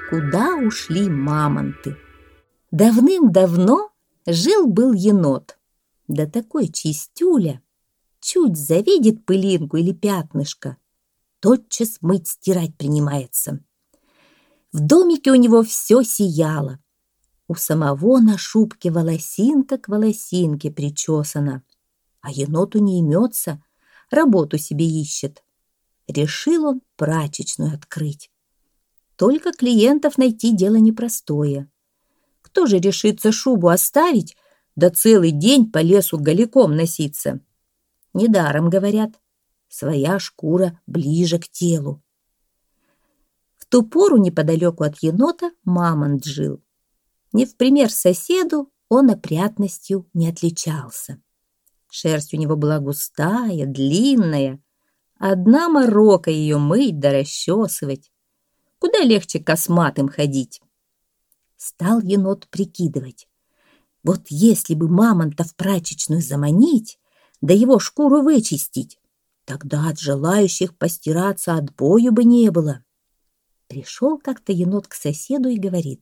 Куда ушли мамонты? Давным-давно жил-был енот. Да такой чистюля, чуть завидит пылинку или пятнышко, тотчас мыть, стирать принимается. В домике у него все сияло. У самого на шубке волосинка к волосинке причесана. А еноту не имется, работу себе ищет. Решил он прачечную открыть. Только клиентов найти дело непростое. Кто же решится шубу оставить, да целый день по лесу голиком носиться? Недаром говорят, своя шкура ближе к телу. В ту пору неподалеку от енота мамонт жил. Не в пример соседу он опрятностью не отличался. Шерсть у него была густая, длинная. Одна морока ее мыть да расчесывать. Куда легче косматым ходить. Стал енот прикидывать. Вот если бы мамонта в прачечную заманить, да его шкуру вычистить, тогда от желающих постираться отбою бы не было. Пришел как-то енот к соседу и говорит: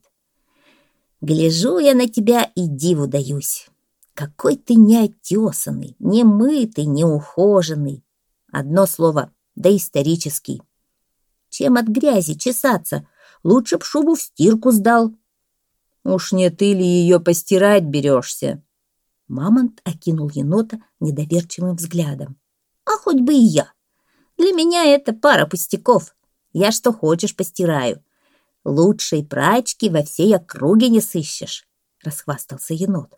«Гляжу я на тебя и диву даюсь. Какой ты неотесанный, немытый, неухоженный. Одно слово — доисторический. Чем от грязи чесаться? Лучше б шубу в стирку сдал». «Уж не ты ли ее постирать берешься?» Мамонт окинул енота недоверчивым взглядом. «А хоть бы и я. Для меня это пара пустяков. Я что хочешь постираю. Лучшей прачки во всей округе не сыщешь», — расхвастался енот.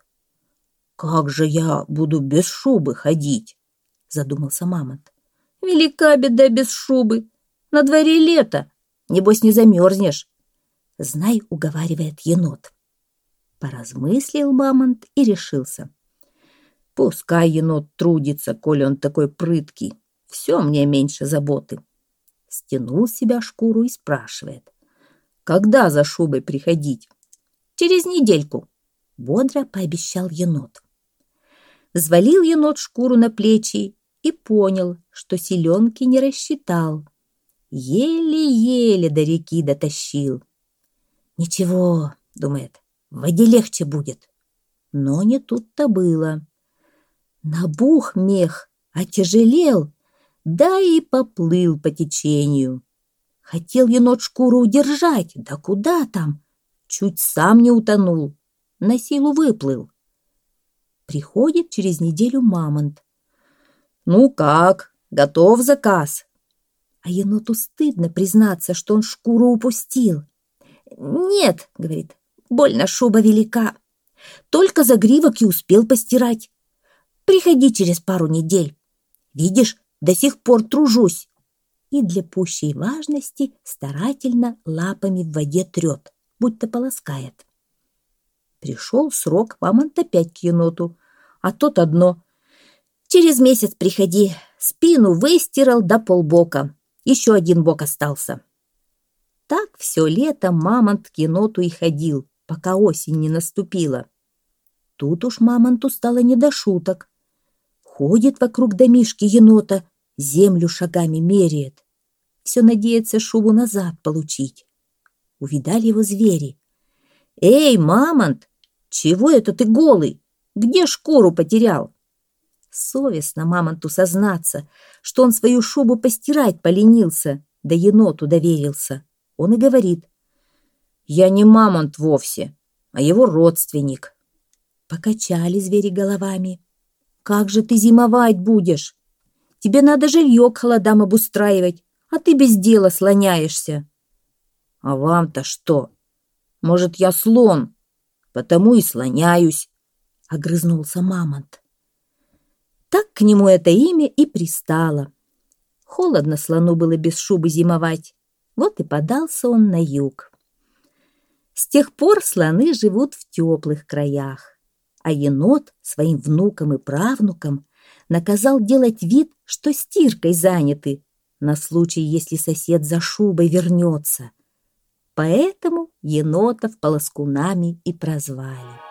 «Как же я буду без шубы ходить?» — задумался мамонт. «Велика беда без шубы. На дворе лето. Небось, не замерзнешь». «Знай, — уговаривает енот». Поразмыслил мамонт и решился. «Пускай енот трудится, коли он такой прыткий. Все мне меньше заботы». Стянул с себя шкуру и спрашивает: «Когда за шубой приходить?» «Через недельку», — бодро пообещал енот. Взвалил енот шкуру на плечи и понял, что селенки не рассчитал. Еле-еле до реки дотащил. «Ничего, — думает, — в воде легче будет». Но не тут-то было. Набух мех, отяжелел, да и поплыл по течению. Хотел енот шкуру удержать, да куда там? Чуть сам не утонул, на силу выплыл. Приходит через неделю мамонт. «Ну как, готов заказ?» А еноту стыдно признаться, что он шкуру упустил. «Нет, — говорит, — больно шуба велика. Только загривок и успел постирать. Приходи через пару недель. Видишь, до сих пор тружусь». И для пущей важности старательно лапами в воде трет, будто полоскает. Пришел срок, мамонт опять к еноту, а тот одно: «Через месяц приходи. Спину выстирал до полбока. Еще один бок остался». Так все лето мамонт к еноту и ходил, пока осень не наступила. Тут уж мамонту стало не до шуток. Ходит вокруг домишки енота, землю шагами меряет. Все надеется шубу назад получить. Увидали его звери. «Эй, мамонт, чего это ты голый? Где шкуру потерял?» Совестно мамонту сознаться, что он свою шубу постирать поленился, да еноту доверился. Он и говорит: «Я не мамонт вовсе, а его родственник». Покачали звери головами. «Как же ты зимовать будешь? Тебе надо жилье к холодам обустраивать, а ты без дела слоняешься». «А вам-то что? Может, я слон, потому и слоняюсь», — огрызнулся мамонт. Так к нему это имя и пристало. Холодно слону было без шубы зимовать. Вот и подался он на юг. С тех пор слоны живут в теплых краях, а енот своим внукам и правнукам наказал делать вид, что стиркой заняты, на случай, если сосед за шубой вернется. Поэтому енотов полоскунами и прозвали.